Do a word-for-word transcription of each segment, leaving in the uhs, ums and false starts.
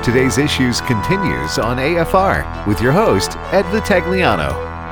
Today's Issues continues on A F R with your host, Ed Vitagliano.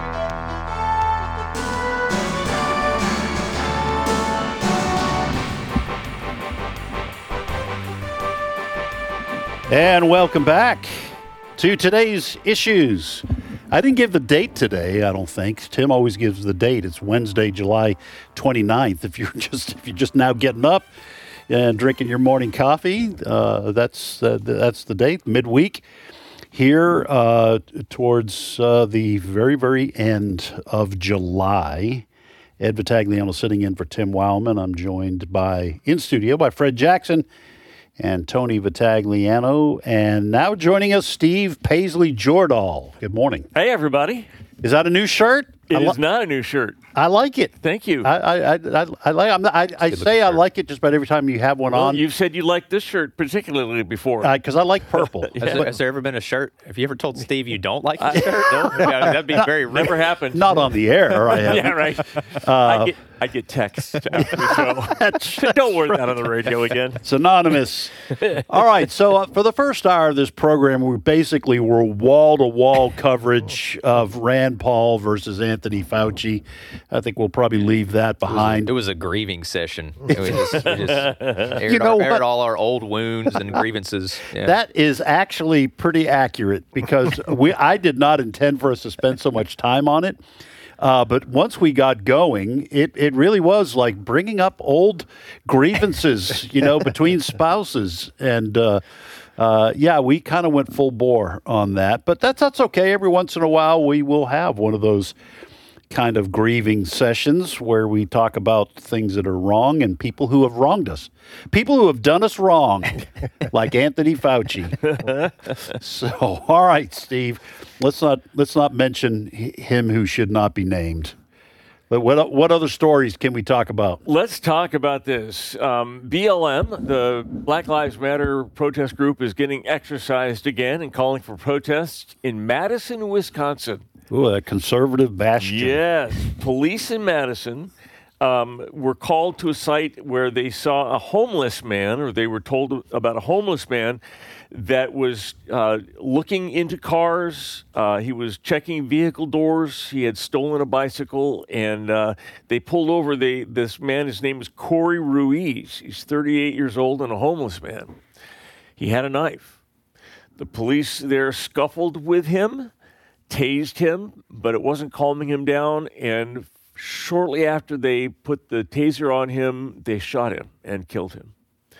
And welcome back to Today's Issues. I didn't give the date today, I don't think. Tim always gives the date. It's Wednesday, July twenty-ninth. If you're just if you're just now getting up and drinking your morning coffee, uh, that's uh, that's the date, midweek. Here uh, towards uh, the very, very end of July. Ed Vitagliano sitting in for Tim Wildman. I'm joined by, in studio, by Fred Jackson and Tony Vitagliano. And now joining us, Steve Paisley-Jordahl. Good morning. Hey, everybody. Is that a new shirt? It I is li- not a new shirt. I like it. Thank you. I I I, I, I like. I'm not, I, I say I like it just about every time you have one well, on. You've said you liked this shirt particularly before. Because uh, I like purple. Has, there, has there ever been a shirt? Have you ever told Steve you don't like his shirt? No? Yeah, that'd be very rare. Never happened. Not on the air. I haven't. Yeah, right. Uh, I get I get texts after the show. Don't wear that on the radio again. It's anonymous. All right. So uh, for the first hour of this program, we basically were wall-to-wall coverage of Rand Paul versus Anthony Fauci. I think we'll probably leave that behind. It was a grieving session. It was just, we just aired, You know our, aired what? all our old wounds and grievances. Yeah. That is actually pretty accurate because we I did not intend for us to spend so much time on it. Uh, but once we got going, it, it really was like bringing up old grievances, you know, between spouses. And, uh, uh, yeah, we kind of went full bore on that. But that's, that's okay. Every once in a while, we will have one of those kind of grieving sessions where we talk about things that are wrong and people who have wronged us. People who have done us wrong, like Anthony Fauci. So, all right, Steve, let's not let's not mention him who should not be named. But what what other stories can we talk about? Let's talk about this. Um, B L M, the Black Lives Matter protest group, is getting exercised again and calling for protests in Madison, Wisconsin. Ooh, a conservative bastion. Yes. Police in Madison um, were called to a site where they saw a homeless man, or they were told about a homeless man that was uh, looking into cars. Uh, he was checking vehicle doors. He had stolen a bicycle, and uh, they pulled over they, this man. His name is Corey Ruiz. He's thirty-eight years old and a homeless man. He had a knife. The police there scuffled with him, tased him, but it wasn't calming him down. And shortly after they put the taser on him, they shot him and killed him.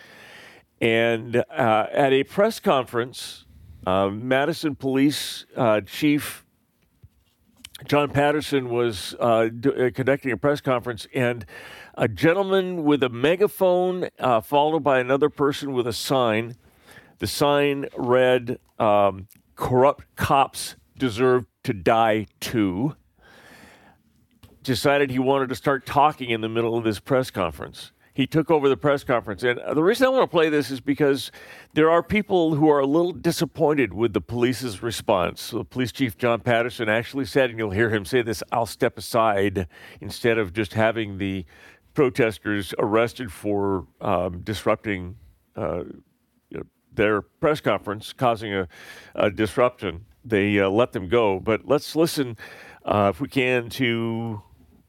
And uh, at a press conference, uh, Madison Police uh, Chief John Patterson was uh, do, uh, conducting a press conference, and a gentleman with a megaphone, uh, followed by another person with a sign. The sign read, um, "Corrupt cops deserve to die too," decided he wanted to start talking in the middle of this press conference. He took over the press conference. And the reason I want to play this is because there are people who are a little disappointed with the police's response. So the police chief, John Patterson, actually said, and you'll hear him say this, "I'll step aside," instead of just having the protesters arrested for um, disrupting uh, you know, their press conference, causing a, a disruption. They uh, let them go. But let's listen, uh, if we can, to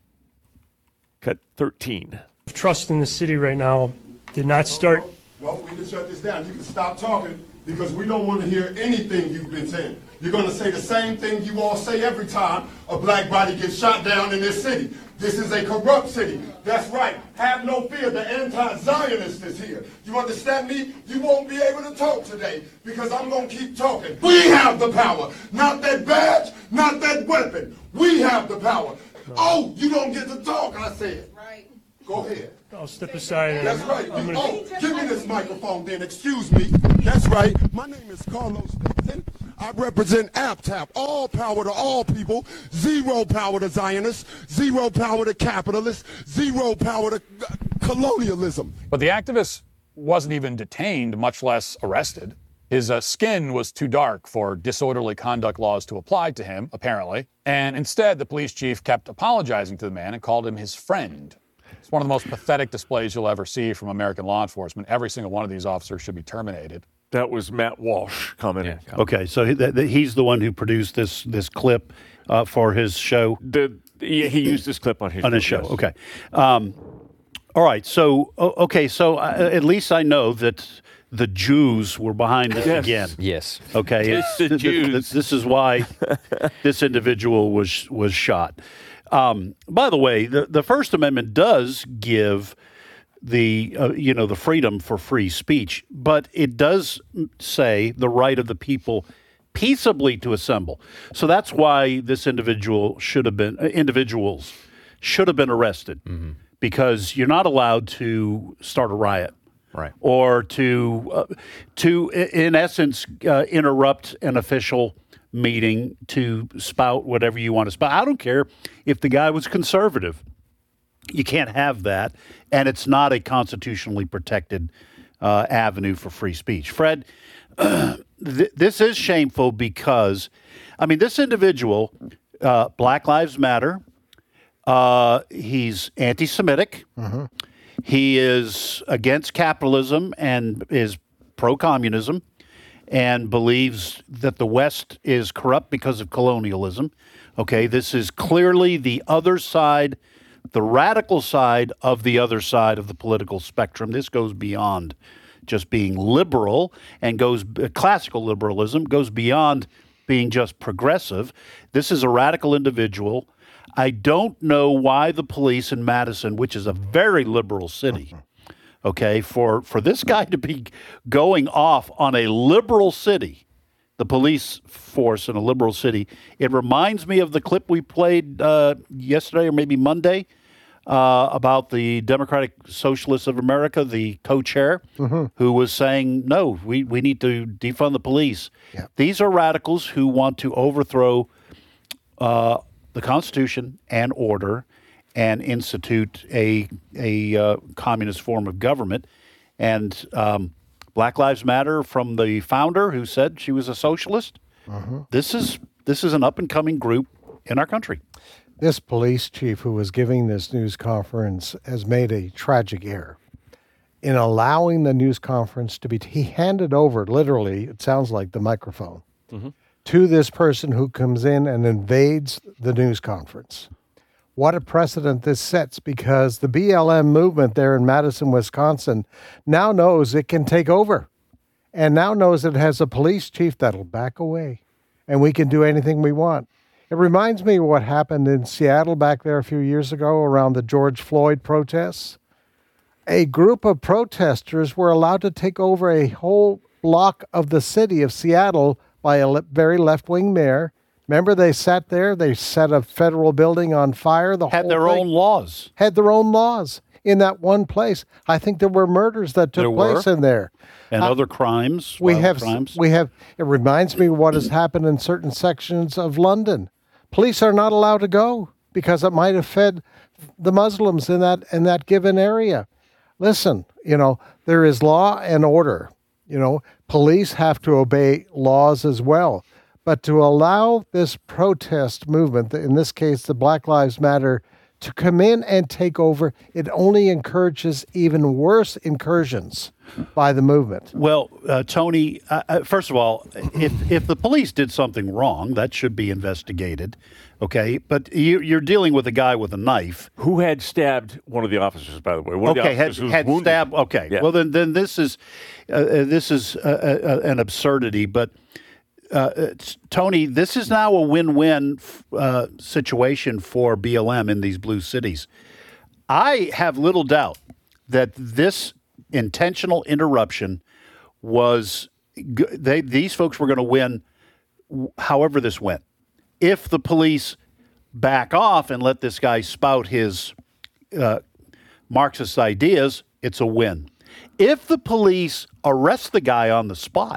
cut thirteen. Trust in the city right now did not start. Well, we can shut this down. You can stop talking because we don't want to hear anything you've been saying. You're going to say the same thing you all say every time a black body gets shot down in this city. This is a corrupt city. That's right. Have no fear. The anti-Zionist is here. You understand me? You won't be able to talk today because I'm going to keep talking. We have the power. Not that badge, not that weapon. We have the power. Oh, you don't get to talk, I said. Right. Go ahead. I'll step aside. And That's right. I'm You- gonna- oh, give me this microphone then. Excuse me. That's right. My name is Carlos Dixon. I represent A P T A P. All power to all people. Zero power to Zionists. Zero power to capitalists. Zero power to uh, colonialism. But the activist wasn't even detained, much less arrested. His uh, skin was too dark for disorderly conduct laws to apply to him, apparently. And instead, the police chief kept apologizing to the man and called him his friend. It's one of the most pathetic displays you'll ever see from American law enforcement. Every single one of these officers should be terminated. That was Matt Walsh commenting. Yeah. Okay, so he, th- th- he's the one who produced this this clip uh, for his show. The, yeah, he used this clip on his on his show. show. yes. Okay. Um, all right. So o- okay. So uh, at least I know that the Jews were behind this Yes. again. Yes. Okay. It's the th- th- th- Jews. This is why this individual was was shot. Um, by the way, the, the First Amendment does give the uh, you know the freedom for free speech, but it does say the right of the people peaceably to assemble. So that's why this individual should have been uh, individuals should have been arrested because you're not allowed to start a riot. Right. Or to, uh, to i- in essence, uh, interrupt an official meeting to spout whatever you want to spout. I don't care if the guy was conservative. You can't have that, and it's not a constitutionally protected uh, avenue for free speech. Fred, th- this is shameful because, I mean, this individual, uh, Black Lives Matter, uh, he's anti-Semitic. He is against capitalism and is pro-communism and believes that the West is corrupt because of colonialism. Okay, this is clearly the other side, the radical side of the other side of the political spectrum. This goes beyond just being liberal and goes classical liberalism, goes beyond being just progressive. This is a radical individual. I don't know why the police in Madison, which is a very liberal city, okay, for, for this guy to be going off on a liberal city, the police force in a liberal city, it reminds me of the clip we played uh, yesterday or maybe Monday uh, about the Democratic Socialists of America, the co-chair, who was saying, no, we, we need to defund the police. Yep. These are radicals who want to overthrow uh, the Constitution and order and institute a a uh, communist form of government. And um, Black Lives Matter, from the founder who said she was a socialist, this is this is an up and coming group in our country. This police chief who was giving this news conference has made a tragic error in allowing the news conference to be, he handed over, literally, it sounds like the microphone, to this person who comes in and invades the news conference. What a precedent this sets, because the B L M movement there in Madison, Wisconsin, now knows it can take over and now knows it has a police chief that'll back away and we can do anything we want. It reminds me of what happened in Seattle back there a few years ago around the George Floyd protests. A group of protesters were allowed to take over a whole block of the city of Seattle by a le- very left-wing mayor. Remember, they sat there, they set a federal building on fire. The Had whole their thing- own laws. Had their own laws in that one place. I think there were murders that took There place were. in there. And Uh, other crimes. We violent have, crimes. we have. It reminds me of what has happened in certain sections of London. Police are not allowed to go because it might have fed the Muslims in that in that given area. Listen, you know, there is law and order. You know, police have to obey laws as well. But to allow this protest movement, in this case, the Black Lives Matter, to come in and take over, it only encourages even worse incursions by the movement. Well, uh, Tony, uh, uh, first of all, if if the police did something wrong, that should be investigated, okay? But you, you're dealing with a guy with a knife. Who had stabbed one of the officers, by the way? One of the Okay, had, officers who was had wounded. stabbed. Okay, Yeah. well then, then this is uh, uh, this is uh, uh, an absurdity. But uh, it's- Tony, this is now a win-win uh, situation for B L M in these blue cities. I have little doubt that this intentional interruption was g- they these folks were going to win w- however this went. If the police back off and let this guy spout his uh, Marxist ideas, it's a win. If the police arrest the guy on the spot,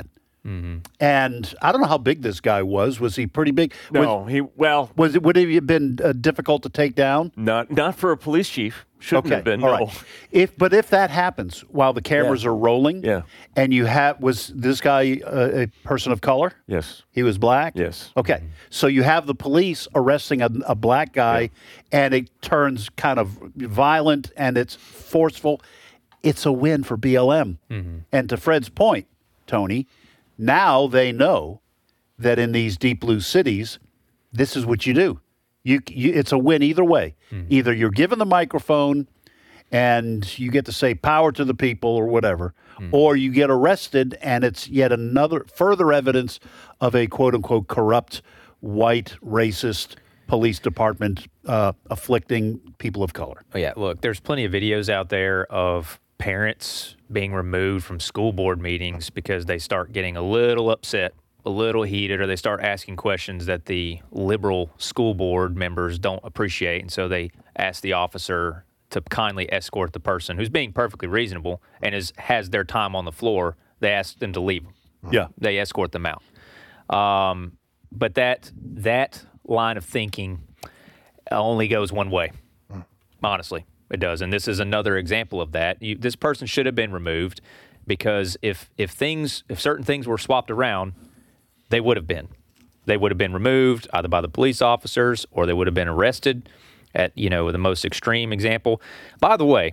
and I don't know how big this guy was. Was he pretty big? No, Was, he well, was it? Would it have been uh, difficult to take down? not not for a police chief. Shouldn't have been. all no. right. If but if that happens while the cameras Yeah. are rolling, Yeah. and you have was this guy uh, a person of color? Yes. He was black? Yes. Okay. So you have the police arresting a, a black guy, and it turns kind of violent and it's forceful. It's a win for B L M. And to Fred's point, Tony, now they know that in these deep blue cities, this is what you do. You, you it's a win either way. Mm-hmm. Either you're given the microphone and you get to say power to the people or whatever, mm-hmm. or you get arrested and it's yet another further evidence of a quote unquote corrupt, white, racist police department uh, afflicting people of color. Oh, yeah. Look, there's plenty of videos out there of parents being removed from school board meetings because they start getting a little upset, a little heated, or they start asking questions that the liberal school board members don't appreciate. And so they ask the officer to kindly escort the person who's being perfectly reasonable and is has their time on the floor. They ask them to leave. Yeah. They escort them out. Um, but that that line of thinking only goes one way. Honestly, it does. And this is another example of that. You, this person should have been removed because if if things if certain things were swapped around, they would have been. They would have been removed either by the police officers or they would have been arrested. At, you know, the most extreme example. By the way,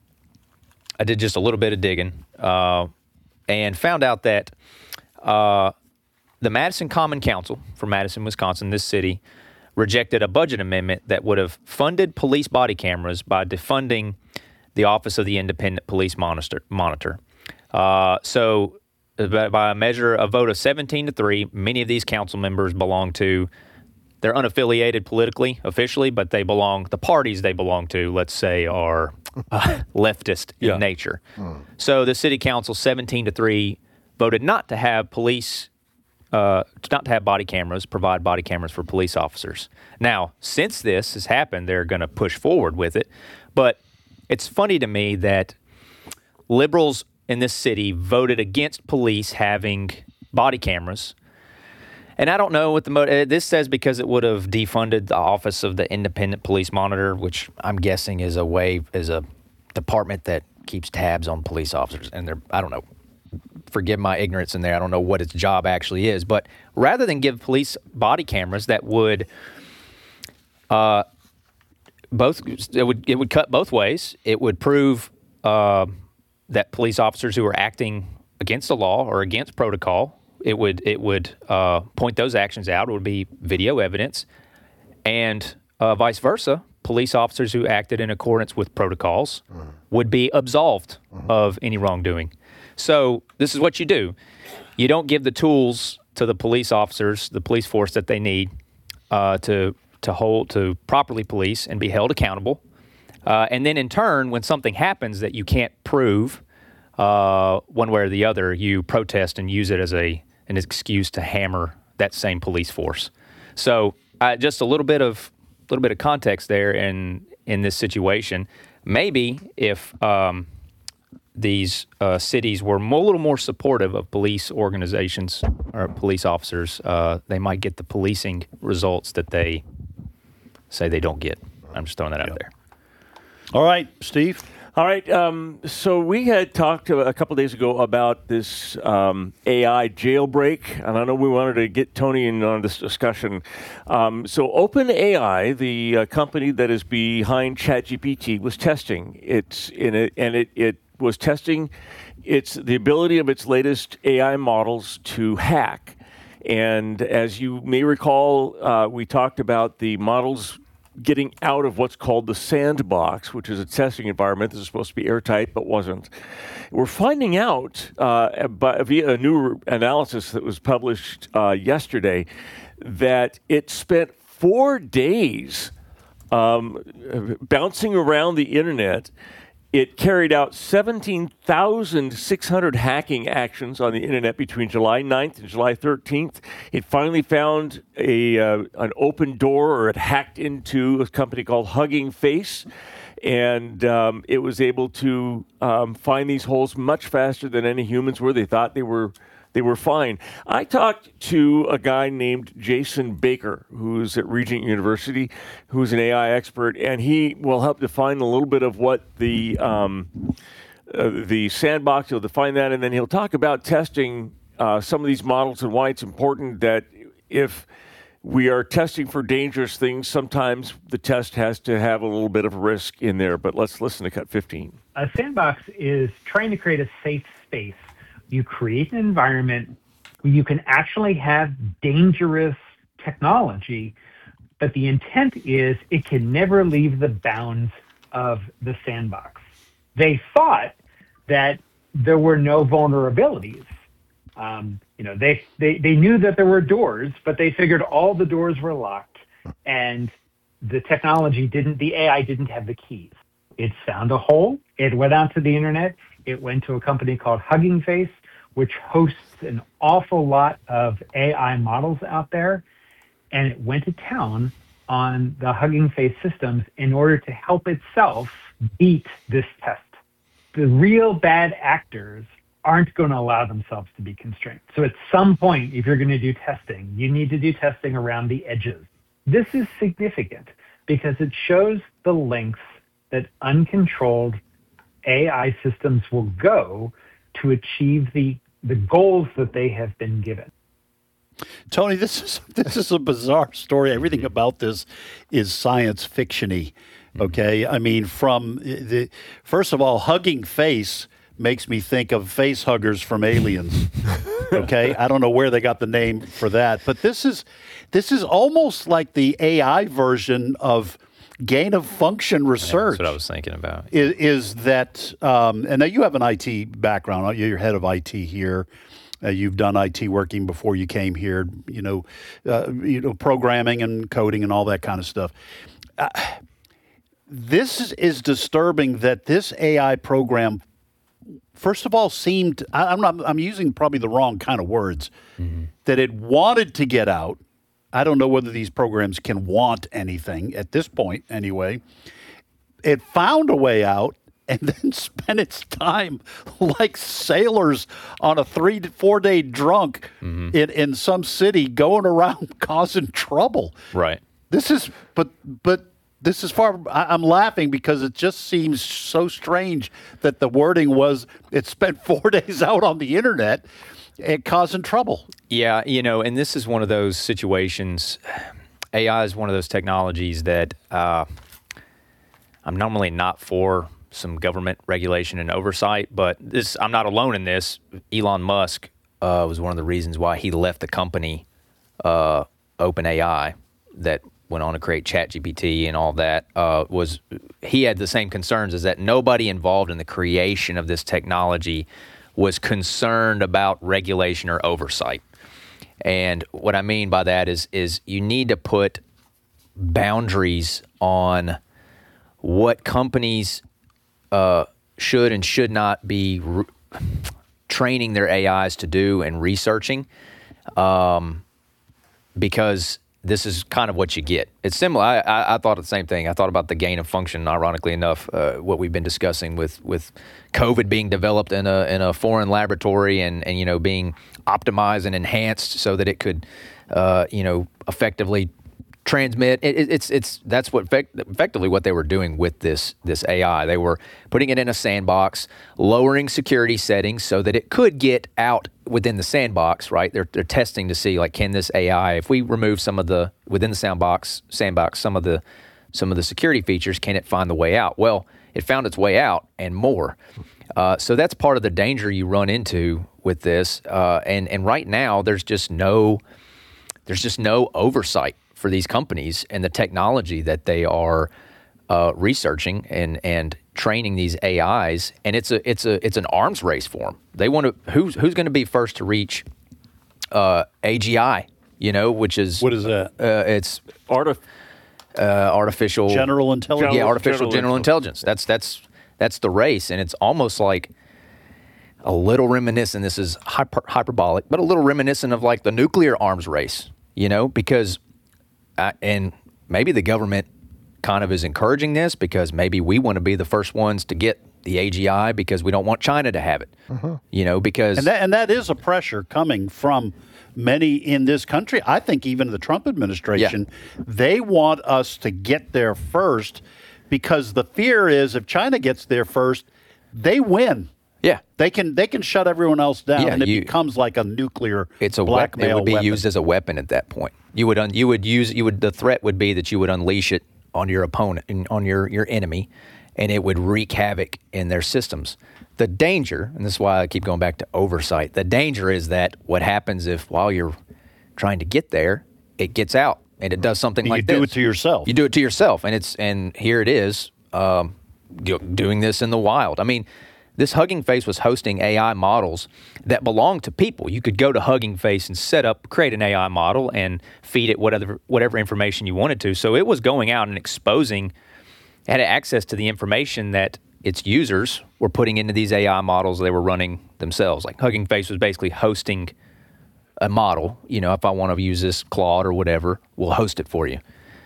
I did just a little bit of digging uh, and found out that uh, the Madison Common Council for Madison, Wisconsin, this city, rejected a budget amendment that would have funded police body cameras by defunding the Office of the Independent Police Monitor. monitor. Uh, so by a measure, a vote of seventeen to three, many of these council members belong to They're unaffiliated politically, officially, but they belong, the parties they belong to, let's say, are uh, leftist in yeah. nature. Hmm. So the city council, seventeen to three, voted not to have police, uh, not to have body cameras, provide body cameras for police officers. Now, since this has happened, they're going to push forward with it. But it's funny to me that liberals in this city voted against police having body cameras. And I don't know what the mo- this says because it would have defunded the Office of the Independent Police Monitor, which I'm guessing is a way is a department that keeps tabs on police officers. And they're I don't know. Forgive my ignorance in there. I don't know what its job actually is. But rather than give police body cameras that would uh, both it would it would cut both ways. It would prove uh, that police officers who are acting against the law or against protocol. It would it would uh, point those actions out. It would be video evidence, and uh, vice versa. Police officers who acted in accordance with protocols mm. would be absolved mm-hmm. of any wrongdoing. So this is what you do: you don't give the tools to the police officers, the police force that they need uh, to to hold to properly police and be held accountable. Uh, and then in turn, when something happens that you can't prove uh, one way or the other, you protest and use it as a an excuse to hammer that same police force. So uh, just a little bit of little bit of context there in in this situation. Maybe if um, these uh, cities were more, a little more supportive of police organizations or police officers, uh, they might get the policing results that they say they don't get. I'm just throwing that out yep. there. All right, Steve. All right. Um, so we had talked a couple days ago about this um, A I jailbreak, and I know we wanted to get Tony in on this discussion. Um, so OpenAI, the uh, company that is behind ChatGPT, was testing it's in it, and it, it was testing its the ability of its latest A I models to hack. And as you may recall, uh, we talked about the models getting out of what's called the sandbox, which is a testing environment that is supposed to be airtight but wasn't. We're finding out uh, by, via a new analysis that was published uh, yesterday that it spent four days um, bouncing around the internet. It carried out seventeen thousand six hundred hacking actions on the internet between July ninth and July thirteenth. It finally found a uh, an open door, or it hacked into a company called Hugging Face, and um, it was able to um, find these holes much faster than any humans were. They thought they were they were fine. I talked to a guy named Jason Baker, who's at Regent University, who's an A I expert, and he will help define a little bit of what the um, uh, the sandbox, he'll define that, and then he'll talk about testing uh, some of these models and why it's important that if we are testing for dangerous things, sometimes the test has to have a little bit of risk in there. But let's listen to Cut fifteen. A sandbox is trying to create a safe space you create an environment where you can actually have dangerous technology, but the intent is it can never leave the bounds of the sandbox. They thought that there were no vulnerabilities. Um, you know, they, they, they knew that there were doors, but they figured all the doors were locked and the technology didn't, the A I didn't have the keys. It found a hole. It went out to the internet. It went to a company called Hugging Face, which hosts an awful lot of A I models out there. And it went to town on the Hugging Face systems in order to help itself beat this test. The real bad actors aren't going to allow themselves to be constrained. So at some point, if you're going to do testing, you need to do testing around the edges. This is significant because it shows the lengths that uncontrolled A I systems will go to achieve the, the goals that they have been given. Tony, this is this is a bizarre story. Everything about this is science fiction-y. Okay, I mean, from the first of all, Hugging Face makes me think of face huggers from Aliens. Okay, I don't know where they got the name for that, but this is this is almost like the A I version of gain of function research. That's what I was thinking about. Is, is that, um, and now you have an I T background. You're head of I T here. Uh, you've done I T working before you came here. You know, uh, you know, programming and coding and all that kind of stuff. Uh, this is, is disturbing that this A I program, first of all, seemed, I, I'm not, I'm using probably the wrong kind of words, mm-hmm. that it wanted to get out. I don't know whether these programs can want anything at this point anyway. It found a way out and then spent its time like sailors on a three to four day drunk mm-hmm. in, in some city going around causing trouble. Right. This is, but, but this is far, I, I'm laughing because it just seems so strange that the wording was it spent four days out on the internet and causing trouble. Yeah, you know, and this is one of those situations. A I is one of those technologies that uh, I'm normally not for some government regulation and oversight, but this I'm not alone in this. Elon Musk uh, was one of the reasons why he left the company uh, OpenAI that went on to create ChatGPT and all that. Uh, was he had the same concerns as that nobody involved in the creation of this technology was concerned about regulation or oversight. And what I mean by that is is you need to put boundaries on what companies uh, should and should not be re- training their A Is to do and researching, um, because this is kind of what you get. It's similar. I, I, I thought the same thing. I thought about the gain of function, ironically enough, uh, what we've been discussing with, with COVID being developed in a in a foreign laboratory and, and you know being optimized and enhanced so that it could uh, you know effectively transmit. It, it, it's it's that's what effect, effectively what they were doing with this this A I. They were putting it in a sandbox, lowering security settings so that it could get out within the sandbox. Right? They're they're testing to see like can this A I, if we remove some of the within the sandbox sandbox some of the some of the security features, can it find the way out? Well, it found its way out and more. Uh, so that's part of the danger you run into with this. Uh, and and right now there's just no there's just no oversight for these companies and the technology that they are uh, researching and and training these A Is, and it's a it's a it's an arms race for them. They want to who's who's going to be first to reach uh, A G I, you know, which is what is that? Uh, it's Artif- uh, artificial general intelligence. Yeah, artificial general, general intelligence. That's that's that's the race, and it's almost like a little reminiscent. This is hyper, hyperbolic, but a little reminiscent of like the nuclear arms race, you know, because. Uh, and maybe the government kind of is encouraging this because maybe we want to be the first ones to get the A G I because we don't want China to have it. Uh-huh. You know, because and that, and that is a pressure coming from many in this country. I think even the Trump administration, yeah. they want us to get there first because the fear is if China gets there first, they win. Yeah, they can they can shut everyone else down, yeah, and it you, becomes like a nuclear it's a blackmail weapon. It would be weapon. used as a weapon at that point. You would un, you would use you would the threat would be that you would unleash it on your opponent, on your your enemy, and it would wreak havoc in their systems. The danger, and this is why I keep going back to oversight, the danger is that what happens if while you're trying to get there, it gets out and it does something you like do this. it to yourself. You do it to yourself, and it's and here it is, um, doing this in the wild. I mean, this Hugging Face was hosting A I models that belong to people. You could go to Hugging Face and set up, create an A I model, and feed it whatever whatever information you wanted to. So it was going out and exposing, had access to the information that its users were putting into these A I models they were running themselves. Like Hugging Face was basically hosting a model. You know, if I want to use this Claude or whatever, we'll host it for you.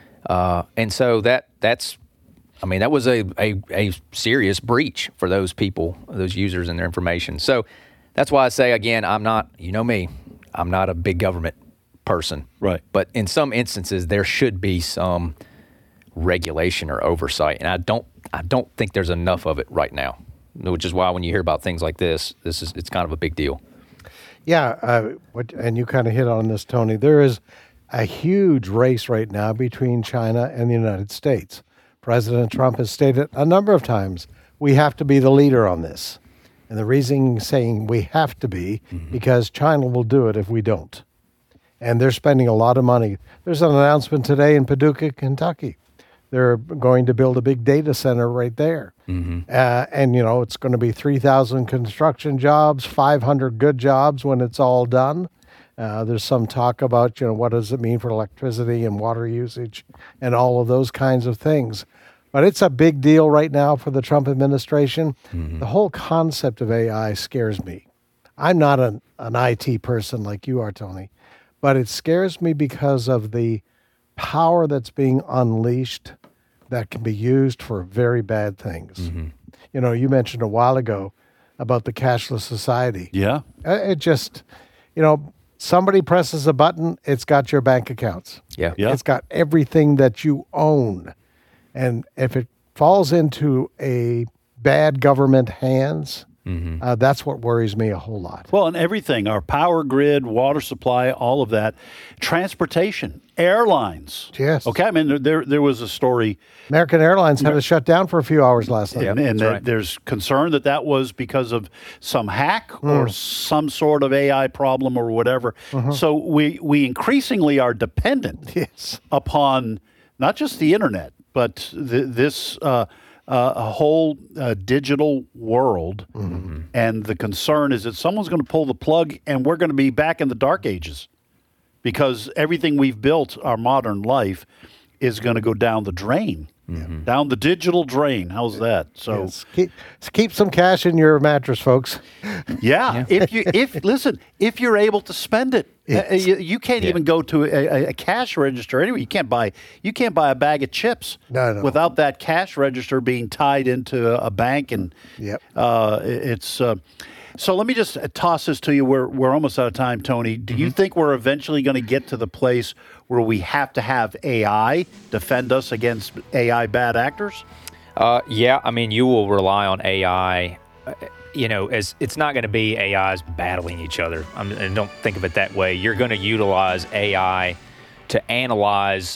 Uh, and so that that's, I mean, that was a, a, a serious breach for those people, those users and their information. So that's why I say, again, I'm not, you know me, I'm not a big government person. Right. But in some instances, there should be some regulation or oversight. And I don't, I don't think there's enough of it right now, which is why when you hear about things like this, this is, it's kind of a big deal. Yeah, uh, what, and you kind of hit on this, Tony. There is a huge race right now between China and the United States. President Trump has stated a number of times, we have to be the leader on this. And the reason he's saying we have to be, mm-hmm. because China will do it if we don't. And they're spending a lot of money. There's an announcement today in Paducah, Kentucky. They're going to build a big data center right there. Mm-hmm. Uh, and, you know, it's going to be three thousand construction jobs, five hundred good jobs when it's all done. Uh, there's some talk about, you know, what does it mean for electricity and water usage and all of those kinds of things. But it's a big deal right now for the Trump administration. Mm-hmm. The whole concept of A I scares me. I'm not an, an I T person like you are, Tony, but it scares me because of the power that's being unleashed that can be used for very bad things. Mm-hmm. You know, you mentioned a while ago about the cashless society. Yeah. It just, you know, somebody presses a button, it's got your bank accounts. Yeah. Yeah. It's got everything that you own. And if it falls into a bad government hands, mm-hmm. uh, that's what worries me a whole lot. Well, and everything, our power grid, water supply, all of that, transportation, airlines. Yes. Okay, I mean, there there, there was a story. American Airlines had to shut down for a few hours last night. And, and that right. there's concern that that was because of some hack mm. or some sort of A I problem or whatever. Mm-hmm. So we, we increasingly are dependent yes. upon not just the internet, but the, this uh, uh, a whole uh, digital world. Mm-hmm. And the concern is that someone's going to pull the plug and we're going to be back in the dark ages because everything we've built, our modern life, is going to go down the drain, mm-hmm. down the digital drain. How's that? So yes. keep, keep some cash in your mattress, folks. Yeah, yeah. if you if listen, if you're able to spend it, uh, you, you can't yeah. even go to a, a cash register anyway. You can't buy you can't buy a bag of chips no, no. without that cash register being tied into a bank, and yep. uh, it's. Uh, So let me just toss this to you. We're we're almost out of time, Tony. Do mm-hmm. you think we're eventually going to get to the place where we have to have A I defend us against A I bad actors? Uh, yeah, I mean, you will rely on A I. Uh, you know, as it's not going to be A Is battling each other. I mean, and don't think of it that way. You're going to utilize A I to analyze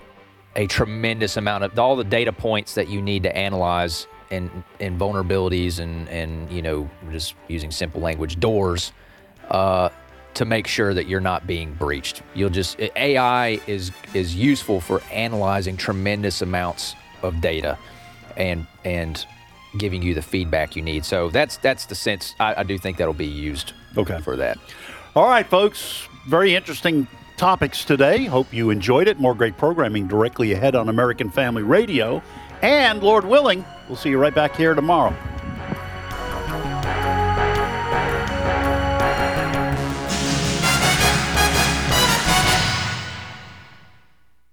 a tremendous amount of all the data points that you need to analyze. And, and vulnerabilities and, and, you know, just using simple language, doors, uh, to make sure that you're not being breached. You'll just, A I is is useful for analyzing tremendous amounts of data and and giving you the feedback you need. So that's that's the sense, I, I do think that'll be used okay. for that. All right, folks, very interesting topics today. Hope you enjoyed it. More great programming directly ahead on American Family Radio. And, Lord willing, we'll see you right back here tomorrow.